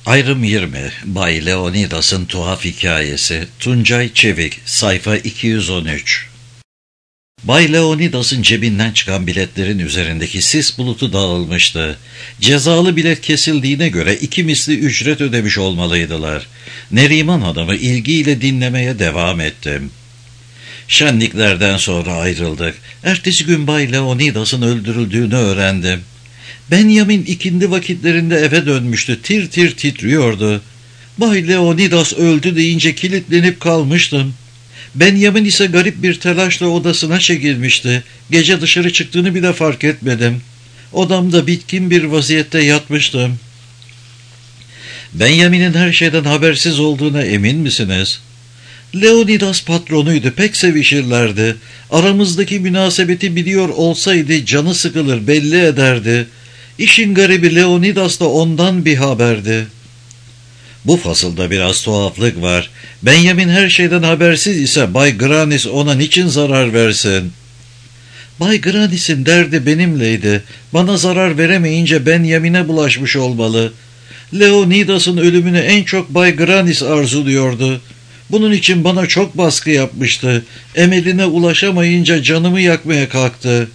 Ayrım 20. Bay Leonidas'ın tuhaf hikayesi. Tuncay Çevik. Sayfa 213. Bay Leonidas'ın cebinden çıkan biletlerin üzerindeki sis bulutu dağılmıştı. Cezalı bilet kesildiğine göre 2 misli ücret ödemiş olmalıydılar. Neriman Hanım'ı ilgiyle dinlemeye devam ettim. Şenliklerden sonra ayrıldık. Ertesi gün Bay Leonidas'ın öldürüldüğünü öğrendim. Benjamin ikindi vakitlerinde eve dönmüştü. Tir tir titriyordu. Bay Leonidas öldü deyince kilitlenip kalmıştım. Benjamin ise garip bir telaşla odasına çekilmişti. Gece dışarı çıktığını bile fark etmedim. Odamda bitkin bir vaziyette yatmıştım. Benjamin'in her şeyden habersiz olduğuna emin misiniz? Leonidas patronuydu, pek sevişirlerdi. Aramızdaki münasebeti biliyor olsaydı canı sıkılır, belli ederdi. İşin garibi Leonidas da ondan bir haberdi. Bu fasılda biraz tuhaflık var. Benjamin her şeyden habersiz ise Bay Granis ona niçin zarar versin? Bay Granis'in derdi benimleydi. Bana zarar veremeyince Benjamin'e bulaşmış olmalı. Leonidas'ın ölümünü en çok Bay Granis arzuluyordu. Bunun için bana çok baskı yapmıştı. Emeline ulaşamayınca canımı yakmaya kalktı.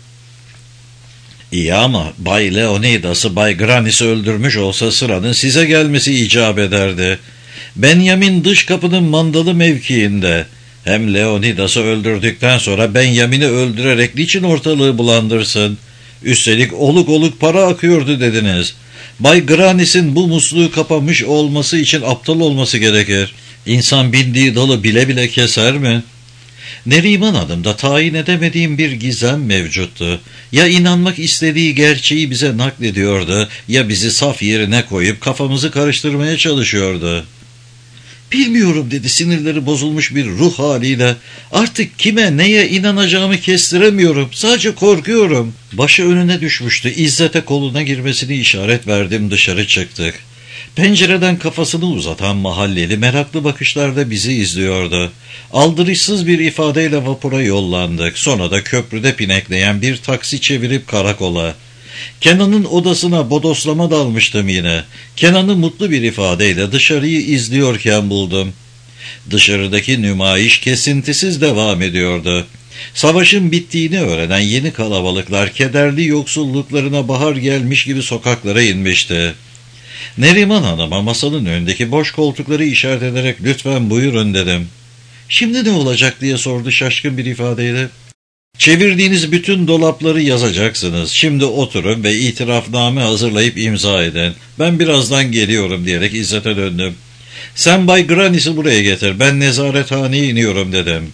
İyi ama Bay Leonidas'ı Bay Granis'i öldürmüş olsa sıranın size gelmesi icap ederdi. Benjamin dış kapının mandalı mevkiinde. Hem Leonidas'ı öldürdükten sonra Benjamin'i öldürerek niçin ortalığı bulandırsın? Üstelik oluk oluk para akıyordu dediniz. Bay Granis'in bu musluğu kapamış olması için aptal olması gerekir. İnsan bindiği dalı bile bile keser mi? Neriman Hanım'da tayin edemediğim bir gizem mevcuttu. Ya inanmak istediği gerçeği bize naklediyordu, ya bizi saf yerine koyup kafamızı karıştırmaya çalışıyordu. Bilmiyorum dedi sinirleri bozulmuş bir ruh haliyle. Artık kime neye inanacağımı kestiremiyorum. Sadece korkuyorum. Başı önüne düşmüştü. İzzet'e koluna girmesini işaret verdim, dışarı çıktık. Pencereden kafasını uzatan mahalleli meraklı bakışlarda bizi izliyordu. Aldırışsız bir ifadeyle vapura yollandık. Sonra da köprüde pinekleyen bir taksi çevirip karakola. Kenan'ın odasına bodoslama dalmıştım yine. Kenan'ı mutlu bir ifadeyle dışarıyı izliyorken buldum. Dışarıdaki nümayiş kesintisiz devam ediyordu. Savaşın bittiğini öğrenen yeni kalabalıklar kederli yoksulluklarına bahar gelmiş gibi sokaklara inmişti. Neriman Hanım'a masanın önündeki boş koltukları işaret ederek lütfen buyurun dedim. Şimdi ne olacak diye sordu şaşkın bir ifadeyle. Çevirdiğiniz bütün dolapları yazacaksınız. Şimdi oturun ve itirafname hazırlayıp imza edin. Ben birazdan geliyorum diyerek İzzet'e döndüm. Sen Bay Granis'i buraya getir. Ben nezarethaneye iniyorum dedim.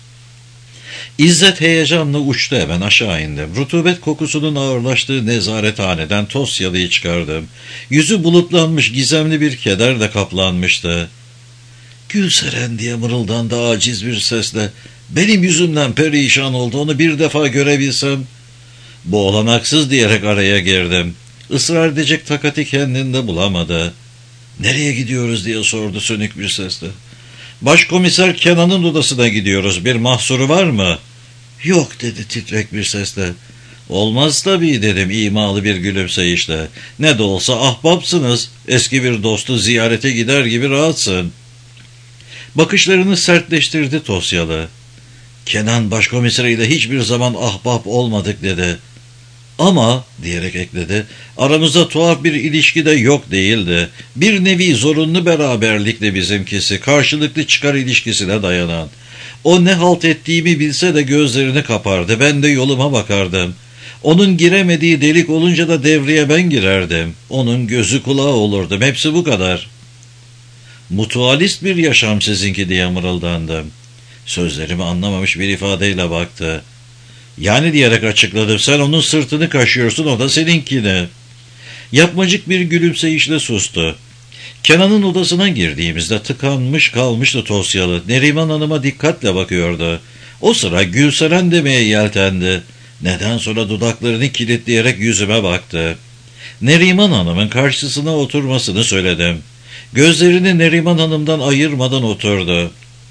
İzzet heyecanla uçtu, hemen aşağı indim. Rutubet kokusunun ağırlaştığı nezarethaneden Tosyalı'yı çıkardım. Yüzü bulutlanmış, gizemli bir kederle kaplanmıştı. Gülseren diye mırıldandı aciz bir sesle. Benim yüzümden perişan oldu, onu bir defa görebilsem. Bu olanaksız diyerek araya girdim. Israr edecek takati kendinde bulamadı. Nereye gidiyoruz diye sordu sönük bir sesle. Başkomiser Kenan'ın odasına gidiyoruz. Bir mahsuru var mı? Yok dedi titrek bir sesle. Olmaz tabii dedim imalı bir gülümseyişle. Ne de olsa ahbapsınız. Eski bir dostu ziyarete gider gibi rahatsın. Bakışlarını sertleştirdi Tosyalı. Kenan başkomiseriyle hiçbir zaman ahbap olmadık dedi. Ama diyerek ekledi, aramızda tuhaf bir ilişki de yok değildi. Bir nevi zorunlu beraberlikle bizimkisi, karşılıklı çıkar ilişkisine dayanan. O ne halt ettiğimi bilse de gözlerini kapardı, ben de yoluma bakardım. Onun giremediği delik olunca da devreye ben girerdim. Onun gözü kulağı olurdum, hepsi bu kadar. Mutualist bir yaşam sizinki diye mırıldandım. Sözlerimi anlamamış bir ifadeyle baktı. Yani diyerek açıkladım, sen onun sırtını kaşıyorsun, o da seninkini. Yapmacık bir gülümseyişle sustu. Kenan'ın odasına girdiğimizde tıkanmış kalmıştı Tosyalı. Neriman Hanım'a dikkatle bakıyordu. O sıra Gülseren demeye yeltendi. Neden sonra dudaklarını kilitleyerek yüzüme baktı. Neriman Hanım'ın karşısına oturmasını söyledim. Gözlerini Neriman Hanım'dan ayırmadan oturdu.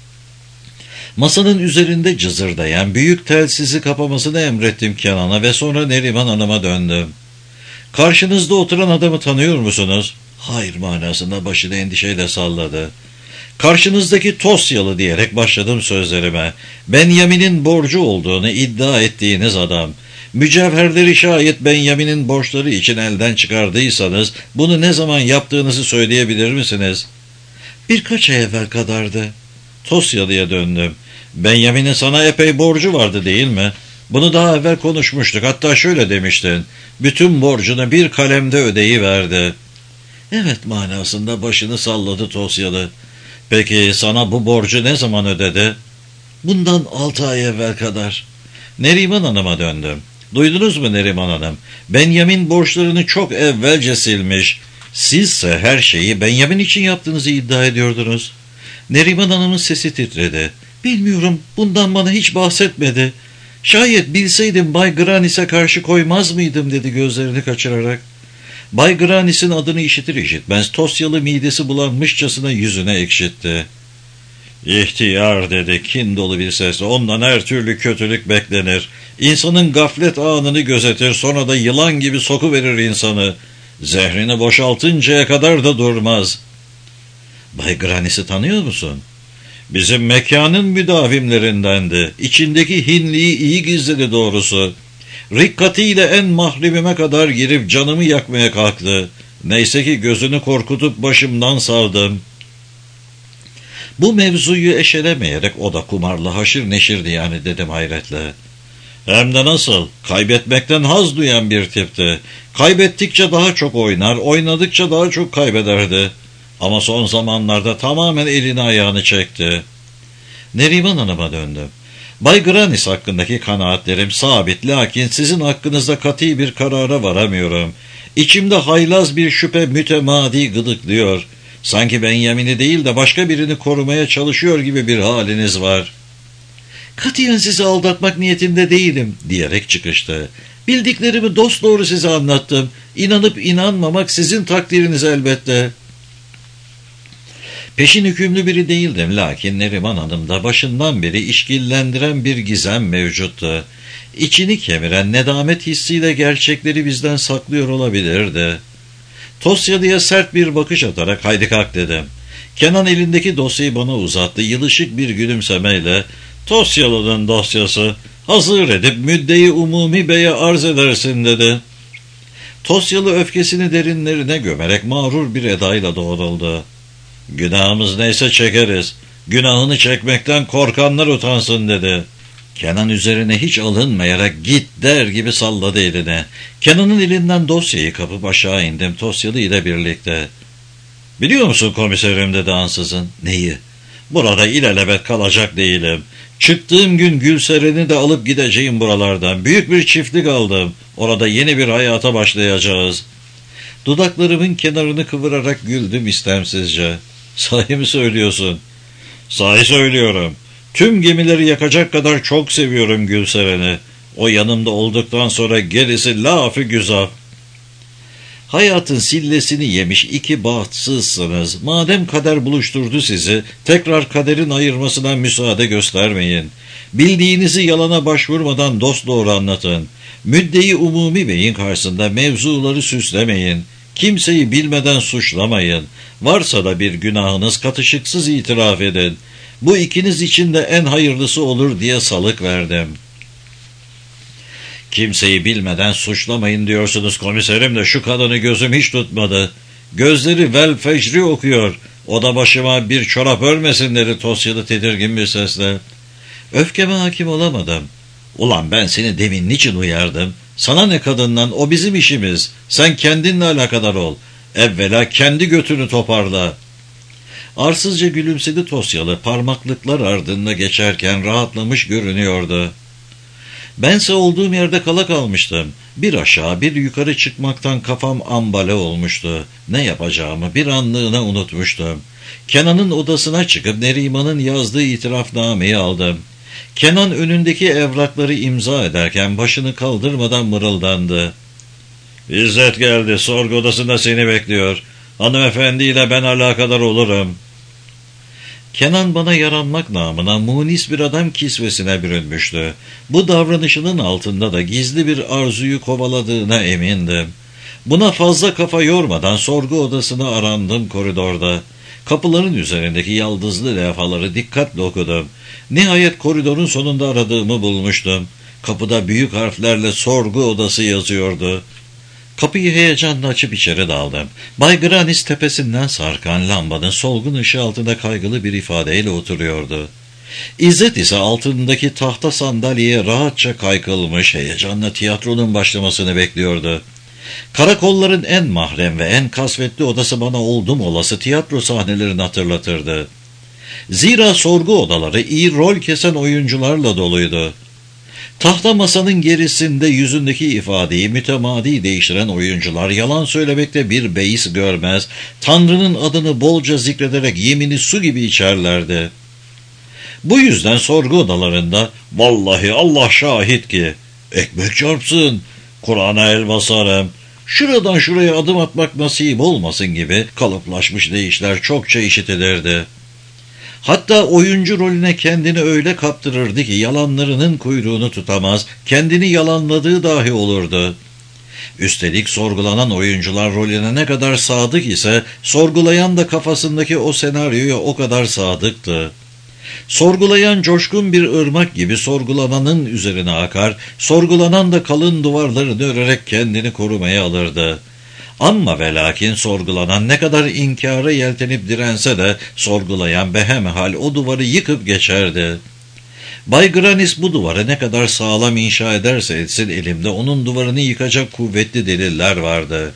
Masanın üzerinde cızırdayan büyük telsizi kapamasını emrettim Kenan'a ve sonra Neriman Hanım'a döndüm. Karşınızda oturan adamı tanıyor musunuz? Hayır manasında başını endişeyle salladı. Karşınızdaki Tosyalı diyerek başladım sözlerime. Benjamin'in borcu olduğunu iddia ettiğiniz adam. Mücevherleri şayet Benjamin'in borçları için elden çıkardıysanız bunu ne zaman yaptığınızı söyleyebilir misiniz? Birkaç ay evvel kadardı. Tosyalı'ya döndüm. Benjamin'in sana epey borcu vardı değil mi? Bunu daha evvel konuşmuştuk. Hatta şöyle demiştin. Bütün borcunu bir kalemde ödeyiverdi. Evet manasında başını salladı Tosyalı. Peki sana bu borcu ne zaman ödedi? Bundan 6 ay evvel kadar. Neriman Hanım'a döndüm. Duydunuz mu Neriman Hanım? Benjamin borçlarını çok evvelce silmiş. Sizse her şeyi Benjamin için yaptığınızı iddia ediyordunuz. Neriman Hanım'ın sesi titredi. Bilmiyorum, bundan bana hiç bahsetmedi. Şayet bilseydim Bay Granis'e karşı koymaz mıydım dedi gözlerini kaçırarak. Bay Granis'in adını işitir işitmez Tosyalı midesi bulanmışçasına yüzüne ekşitti. İhtiyar dedi kin dolu bir sesle, ondan her türlü kötülük beklenir. İnsanın gaflet anını gözetir, sonra da yılan gibi sokuverir insanı. Zehrini boşaltıncaya kadar da durmaz. Bay Granis'i tanıyor musun? Bizim mekanın müdavimlerindendi. İçindeki hinliği iyi gizledi doğrusu. Rikkatiyle en mahremime kadar girip canımı yakmaya kalktı. Neyse ki gözünü korkutup başımdan savdım. Bu mevzuyu eşelemeyerek o da kumarla haşır neşirdi yani dedim hayretle. Hem de nasıl? Kaybetmekten haz duyan bir tipti. Kaybettikçe daha çok oynar, oynadıkça daha çok kaybederdi. Ama son zamanlarda tamamen elini ayağını çekti. Neriman Hanım'a döndüm. Bay Granis hakkındaki kanaatlerim sabit, lakin sizin hakkınızda kat'i bir karara varamıyorum. İçimde haylaz bir şüphe mütemadi gıdıklıyor. Sanki Benjamin'i değil de başka birini korumaya çalışıyor gibi bir haliniz var. Katiyen sizi aldatmak niyetinde değilim diyerek çıkıştı. Bildiklerimi dosdoğru size anlattım. İnanıp inanmamak sizin takdiriniz elbette. Peşin hükümlü biri değildim, lakin Neriman Hanım'da başından beri işkillendiren bir gizem mevcuttu. İçini kemiren nedamet hissiyle gerçekleri bizden saklıyor olabilirdi. Tosyalı'ya sert bir bakış atarak haydi kalk dedim. Kenan elindeki dosyayı bana uzattı. Yılışık bir gülümsemeyle Tosyalı'nın dosyası hazır edip müddeyi umumi beye arz edersin dedi. Tosyalı öfkesini derinlerine gömerek mağrur bir edayla doğruldu. Günahımız neyse çekeriz. Günahını çekmekten korkanlar utansın dedi. Kenan üzerine hiç alınmayarak git der gibi salladı eline. Kenan'ın elinden dosyayı kapıp aşağı indim Tosyalı ile birlikte. Biliyor musun komiserim dedi ansızın. Neyi? Burada ilelebet kalacak değilim. Çıktığım gün Gülseren'i de alıp gideceğim buralardan. Büyük bir çiftlik aldım. Orada yeni bir hayata başlayacağız. Dudaklarımın kenarını kıvırarak güldüm istemsizce. Sahi mi söylüyorsun? Sahi söylüyorum. Tüm gemileri yakacak kadar çok seviyorum Gülseren'i. O yanımda olduktan sonra gerisi laf-ı güzaf. Hayatın sillesini yemiş iki bahtsızsınız. Madem kader buluşturdu sizi, tekrar kaderin ayırmasına müsaade göstermeyin. Bildiğinizi yalana başvurmadan dosdoğru anlatın. Müddeyi umumi beyin karşısında mevzuları süslemeyin. Kimseyi bilmeden suçlamayın. Varsa da bir günahınız katışıksız itiraf edin. Bu ikiniz için de en hayırlısı olur diye salık verdim. Kimseyi bilmeden suçlamayın diyorsunuz komiserim de şu kadını gözüm hiç tutmadı. Gözleri vel fecri okuyor. O da başıma bir çorap örmesin dedi Tosyalı tedirgin bir sesle. Öfkeme hakim olamadım. Ulan ben seni demin niçin uyardım? Sana ne kadından, o bizim işimiz. Sen kendinle alakadar ol. Evvela kendi götünü toparla. Arsızca gülümsedi Tosyalı, parmaklıklar ardında geçerken rahatlamış görünüyordu. Bense olduğum yerde kala kalmıştım. Bir aşağı bir yukarı çıkmaktan kafam ambale olmuştu. Ne yapacağımı bir anlığına unutmuştum. Kenan'ın odasına çıkıp Neriman'ın yazdığı itirafnameyi aldım. Kenan önündeki evrakları imza ederken başını kaldırmadan mırıldandı. İzzet geldi, sorgu odasında seni bekliyor. Hanımefendiyle ben alakadar olurum. Kenan bana yaranmak namına munis bir adam kisvesine bürünmüştü. Bu davranışının altında da gizli bir arzuyu kovaladığına emindim. Buna fazla kafa yormadan sorgu odasına arandım koridorda. Kapıların üzerindeki yaldızlı levhaları dikkatle okudum. Nihayet koridorun sonunda aradığımı bulmuştum. Kapıda büyük harflerle sorgu odası yazıyordu. Kapıyı heyecanla açıp içeri daldım. Bay Granis tepesinden sarkan lambanın solgun ışığı altında kaygılı bir ifadeyle oturuyordu. İzzet ise altındaki tahta sandalyeye rahatça kaykılmış, heyecanla tiyatronun başlamasını bekliyordu. Karakolların en mahrem ve en kasvetli odası bana oldum olası tiyatro sahnelerini hatırlatırdı. Zira sorgu odaları iyi rol kesen oyuncularla doluydu. Tahta masanın gerisinde yüzündeki ifadeyi mütemadi değiştiren oyuncular yalan söylemekte bir beis görmez, Tanrı'nın adını bolca zikrederek yemini su gibi içerlerdi. Bu yüzden sorgu odalarında "Vallahi Allah şahit ki, ekmek çarpsın, Kur'an'a el basarım, şuradan şuraya adım atmak nasip olmasın" gibi kalıplaşmış deyişler çokça işitilirdi. Hatta oyuncu rolüne kendini öyle kaptırırdı ki yalanlarının kuyruğunu tutamaz, kendini yalanladığı dahi olurdu. Üstelik sorgulanan oyuncular rolüne ne kadar sadık ise, sorgulayan da kafasındaki o senaryoya o kadar sadıktı. Sorgulayan coşkun bir ırmak gibi sorgulananın üzerine akar, sorgulanan da kalın duvarlarını örerek kendini korumaya alırdı. Amma ve lakin sorgulanan ne kadar inkara yeltenip dirense de sorgulayan behemhal o duvarı yıkıp geçerdi. Bay Granis bu duvarı ne kadar sağlam inşa ederse etsin elimde onun duvarını yıkacak kuvvetli deliller vardı.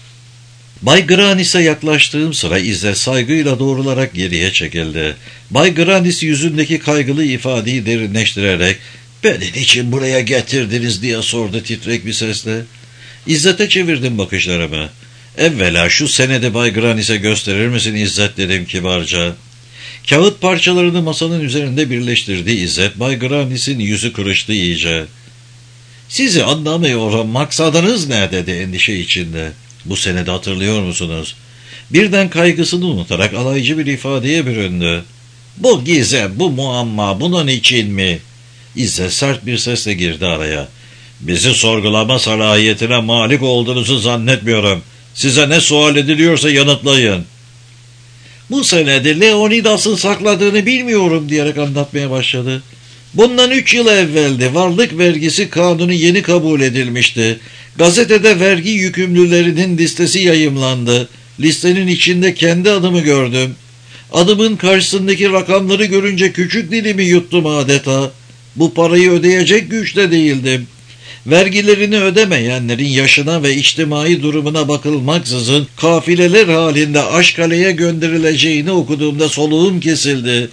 Bay Granis'e yaklaştığım sıra İzzet saygıyla doğrularak geriye çekildi. Bay Granis yüzündeki kaygılı ifadeyi derinleştirerek "Beni niçin buraya getirdiniz?" diye sordu titrek bir sesle. İzzet'e çevirdim bakışlarımı. "Evvela şu senedi Bay Granis'e gösterir misin İzzet?" dedim kibarca. Kağıt parçalarını masanın üzerinde birleştirdi İzzet. Bay Granis'in yüzü kırıştı iyice. "Sizi anlamıyorum, maksadınız ne?" dedi endişe içinde. "Bu senedi hatırlıyor musunuz?" Birden kaygısını unutarak alaycı bir ifadeye büründü. "Bu gizem, bu muamma, bunun için mi?" İzzet sert bir sesle girdi araya. "Bizi sorgulama salahiyetine malik olduğunuzu zannetmiyorum. Size ne sual ediliyorsa yanıtlayın." "Bu senedi Leonidas'ın sakladığını bilmiyorum" diyerek anlatmaya başladı. "Bundan 3 yıl evveldi. Varlık vergisi kanunu yeni kabul edilmişti. Gazetede vergi yükümlülerinin listesi yayımlandı. Listenin içinde kendi adımı gördüm. Adımın karşısındaki rakamları görünce küçük dilimi yuttum adeta. Bu parayı ödeyecek güçte değildim. Vergilerini ödemeyenlerin yaşına ve içtimai durumuna bakılmaksızın kafileler halinde Aşkale'ye gönderileceğini okuduğumda soluğum kesildi.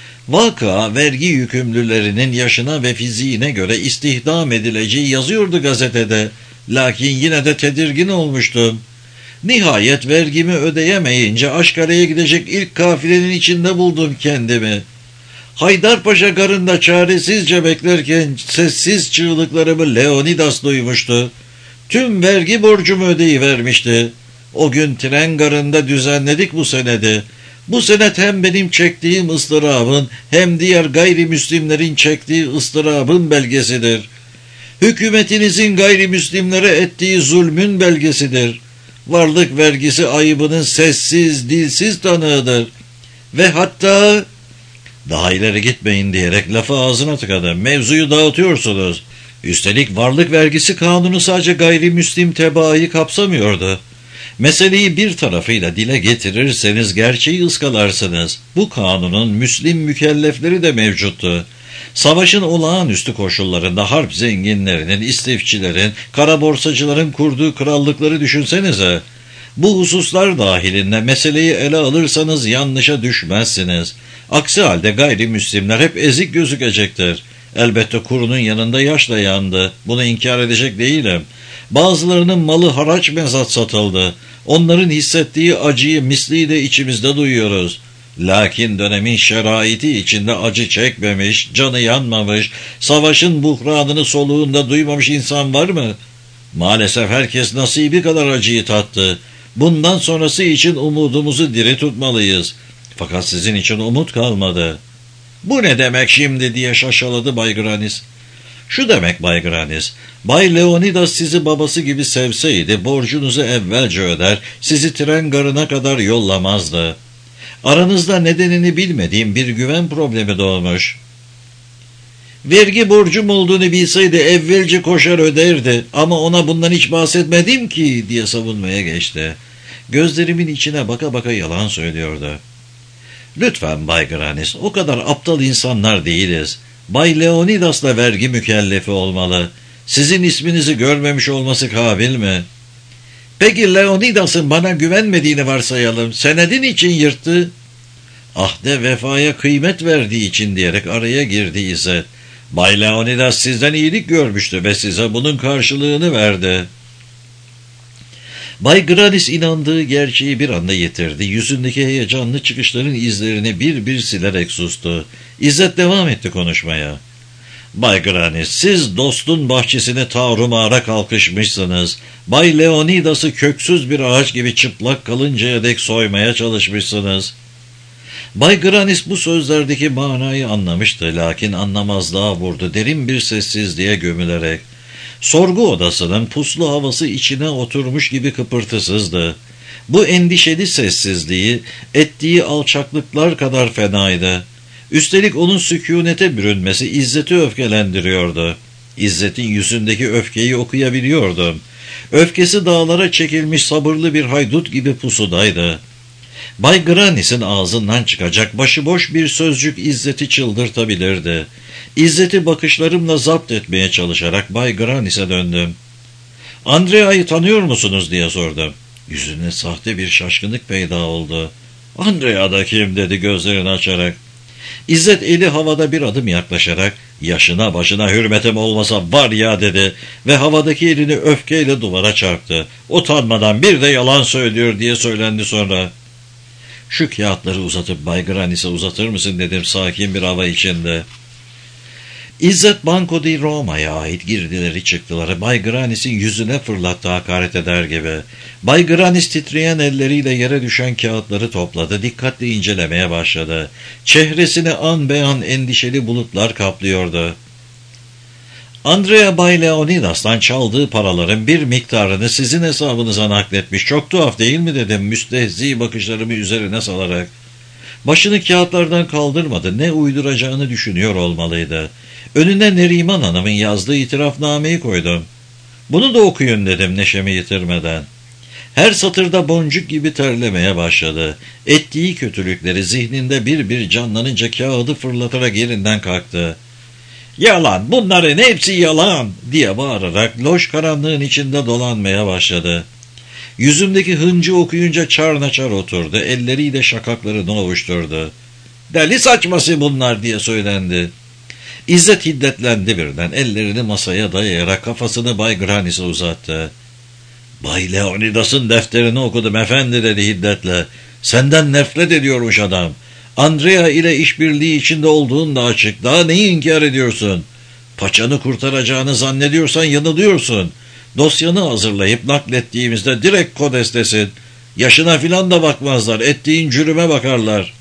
Vaka vergi yükümlülerinin yaşına ve fiziğine göre istihdam edileceği yazıyordu gazetede. Lakin yine de tedirgin olmuştum. Nihayet vergimi ödeyemeyince Aşkale'ye gidecek ilk kafilenin içinde buldum kendimi. Haydarpaşa garında çaresizce beklerken sessiz çığlıklarımı Leonidas duymuştu. Tüm vergi borcumu ödeyivermişti. O gün tren garında düzenledik bu senedi. Bu senet hem benim çektiğim ıstırabın hem diğer gayrimüslimlerin çektiği ıstırabın belgesidir. Hükümetinizin gayrimüslimlere ettiği zulmün belgesidir. Varlık vergisi ayıbının sessiz, dilsiz tanığıdır. Ve hatta... Daha ileri gitmeyin diyerek lafı ağzına tıkadı. "Mevzuyu dağıtıyorsunuz. Üstelik varlık vergisi kanunu sadece gayrimüslim tebaayı kapsamıyordu. Meseleyi bir tarafıyla dile getirirseniz gerçeği ıskalarsınız. Bu kanunun Müslim mükellefleri de mevcuttu. Savaşın olağanüstü koşullarında harp zenginlerinin, istifçilerin, kara borsacıların kurduğu krallıkları düşünsenize. Bu hususlar dahilinde meseleyi ele alırsanız yanlışa düşmezsiniz. Aksi halde gayrimüslimler hep ezik gözükecektir. Elbette kurunun yanında yaşla yandı. Bunu inkar edecek değilim. Bazılarının malı haraç mezat satıldı. Onların hissettiği acıyı misli de içimizde duyuyoruz. Lakin dönemin şeraiti içinde acı çekmemiş, canı yanmamış, savaşın buhranını soluğunda duymamış insan var mı? Maalesef herkes nasibi kadar acıyı tattı. Bundan sonrası için umudumuzu diri tutmalıyız. Fakat sizin için umut kalmadı." "Bu ne demek şimdi?" diye şaşaladı Bay Granis. Şu demek Bay Granis, Bay Leonidas sizi babası gibi sevseydi borcunuzu evvelce öder, sizi tren garına kadar yollamazdı. Aranızda nedenini bilmediğim bir güven problemi doğmuş. Vergi borcum olduğunu bilseydi evvelce koşar öderdi ama ona bundan hiç bahsetmedim ki diye savunmaya geçti. Gözlerimin içine baka baka yalan söylüyordu. Lütfen Bay Granis, o kadar aptal insanlar değiliz. Bay Leonidas'la vergi mükellefi olmalı. Sizin isminizi görmemiş olması kabil mi? Peki Leonidas'ın bana güvenmediğini varsayalım. Senedin için yırttı. Ahde vefaya kıymet verdiği için diyerek araya girdi İzzet. Bay Leonidas sizden iyilik görmüştü ve size bunun karşılığını verdi. Bay Granis inandığı gerçeği bir anda yitirdi. Yüzündeki heyecanlı çıkışların izlerini bir bir silerek sustu. İzzet devam etti konuşmaya. Bay Granis, siz dostun bahçesine tarumara kalkışmışsınız. Bay Leonidas'ı köksüz bir ağaç gibi çıplak kalıncaya dek soymaya çalışmışsınız. Bay Granis bu sözlerdeki manayı anlamıştı, lakin anlamazlığa vurdu derin bir sessizliğe gömülerek. Sorgu odasının puslu havası içine oturmuş gibi kıpırtısızdı. Bu endişeli sessizliği ettiği alçaklıklar kadar fenaydı. Üstelik onun sükûnete bürünmesi İzzet'i öfkelendiriyordu. İzzet'in yüzündeki öfkeyi okuyabiliyordum. Öfkesi dağlara çekilmiş sabırlı bir haydut gibi pusudaydı. Bay Granis'in ağzından çıkacak başıboş bir sözcük İzzet'i çıldırtabilirdi. İzzet'i bakışlarımla zapt etmeye çalışarak Bay Granis'e döndüm. ''Andrea'yı tanıyor musunuz?'' diye sordum. Yüzüne sahte bir şaşkınlık peyda oldu. ''Andrea da kim?'' dedi gözlerini açarak. İzzet eli havada bir adım yaklaşarak ''Yaşına başına hürmetim olmasa var ya'' dedi ve havadaki elini öfkeyle duvara çarptı. ''Utanmadan bir de yalan söylüyor'' diye söylendi sonra. ''Şu kağıtları uzatıp Bay Granis'e uzatır mısın?'' dedim sakin bir hava içinde. İzzet Banco di Roma'ya ait girdileri çıktıları Bay Granis'in yüzüne fırlattı hakaret eder gibi. Bay Granis titreyen elleriyle yere düşen kağıtları topladı, dikkatle incelemeye başladı. Çehresini an be an endişeli bulutlar kaplıyordu. ''Andrea Bay Leonidas'tan çaldığı paraların bir miktarını sizin hesabınıza nakletmiş. Çok tuhaf değil mi?'' dedim müstehzi bakışlarımı üzerine salarak. Başını kağıtlardan kaldırmadı, ne uyduracağını düşünüyor olmalıydı. Önüne Neriman Hanım'ın yazdığı itirafnameyi koydum. ''Bunu da okuyun'' dedim neşemi yitirmeden. Her satırda boncuk gibi terlemeye başladı. Ettiği kötülükleri zihninde bir bir canlanınca kağıdı fırlatarak yerinden kalktı. ''Yalan, bunların hepsi yalan!'' diye bağırarak loş karanlığın içinde dolanmaya başladı. Yüzümdeki hıncı okuyunca çarnaçar oturdu, elleriyle şakaklarını ovuşturdu. ''Deli saçması bunlar!'' diye söylendi. İzzet hiddetlendi birden, ellerini masaya dayayarak kafasını Bay Granis'e uzattı. ''Bay Leonidas'ın defterini okudum efendi'' dedi hiddetle. ''Senden nefret ediyormuş adam. Andrea ile işbirliği içinde olduğun da açık. Daha neyi inkar ediyorsun? Paçanı kurtaracağını zannediyorsan yanılıyorsun. Dosyanı hazırlayıp naklettiğimizde direkt kodestesin. Yaşına filan da bakmazlar, ettiğin cürüme bakarlar.''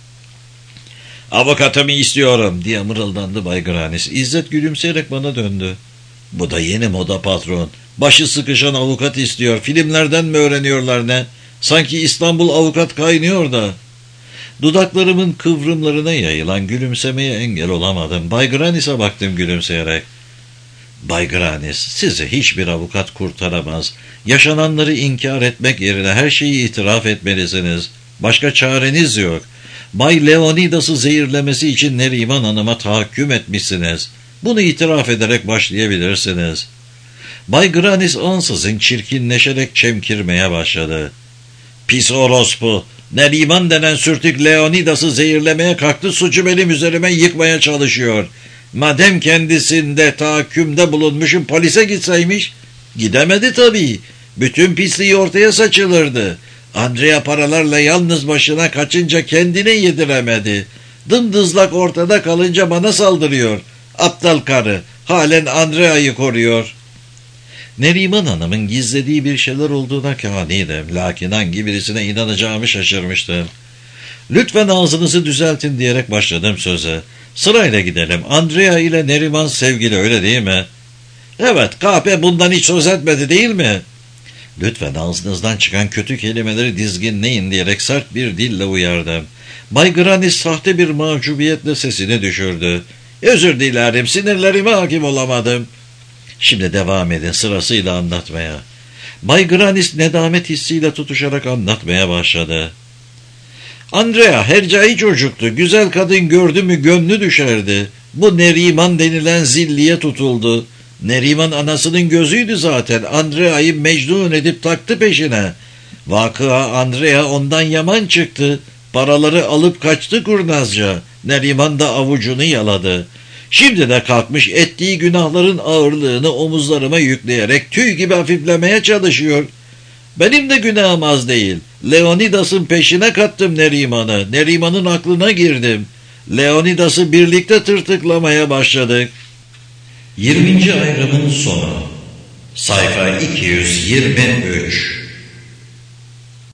''Avukatımı istiyorum'' diye mırıldandı Bay Granis. İzzet gülümseyerek bana döndü. ''Bu da yeni moda patron. Başı sıkışan avukat istiyor. Filmlerden mi öğreniyorlar ne? Sanki İstanbul avukat kaynıyor da.'' Dudaklarımın kıvrımlarına yayılan gülümsemeye engel olamadım. Bay Granis'e baktım gülümseyerek. ''Bay Granis, sizi hiçbir avukat kurtaramaz. Yaşananları inkar etmek yerine her şeyi itiraf etmelisiniz. Başka çareniz yok. Bay Leonidas'ı zehirlemesi için Neriman Hanım'a tahakküm etmişsiniz. Bunu itiraf ederek başlayabilirsiniz.'' Bay Granis ansızın çirkinleşerek çemkirmeye başladı. ''Pis orospu! Neriman denen sürtük Leonidas'ı zehirlemeye kalktı, suçu benim üzerime yıkmaya çalışıyor. Madem kendisinde tahakkümde bulunmuşum, polise gitseymiş.'' ''Gidemedi tabii. Bütün pisliği ortaya saçılırdı. Andrea paralarla yalnız başına kaçınca kendine yediremedi. Dımdızlak ortada kalınca bana saldırıyor. Aptal karı, halen Andrea'yı koruyor.'' Neriman Hanım'ın gizlediği bir şeyler olduğuna kâniydim. Lakin hangi birisine inanacağımı şaşırmıştım. Lütfen ağzınızı düzeltin diyerek başladım söze. Sırayla gidelim. Andrea ile Neriman sevgili, öyle değil mi? Evet, kahpe bundan hiç söz etmedi değil mi? Lütfen ağzınızdan çıkan kötü kelimeleri dizginleyin diyerek sert bir dille uyardım. Bay Granis sahte bir mahcubiyetle sesini düşürdü. Özür dilerim, sinirlerime hakim olamadım. Şimdi devam edin sırasıyla anlatmaya. Bay Granis nedamet hissiyle tutuşarak anlatmaya başladı. Andrea hercai çocuktu. Güzel kadın gördü mü gönlü düşerdi. Bu Neriman denilen zilliye tutuldu. Neriman anasının gözüydü zaten. Andrea'yı mecnun edip taktı peşine. Vakıa Andrea ondan yaman çıktı. Paraları alıp kaçtı kurnazca. Neriman da avucunu yaladı. Şimdi de kalkmış ettiği günahların ağırlığını omuzlarıma yükleyerek tüy gibi hafiflemeye çalışıyor. Benim de günahım az değil. Leonidas'ın peşine kattım Neriman'ı. Neriman'ın aklına girdim. Leonidas'ı birlikte tırtıklamaya başladık. 20. ayrımın sonu. Sayfa 223.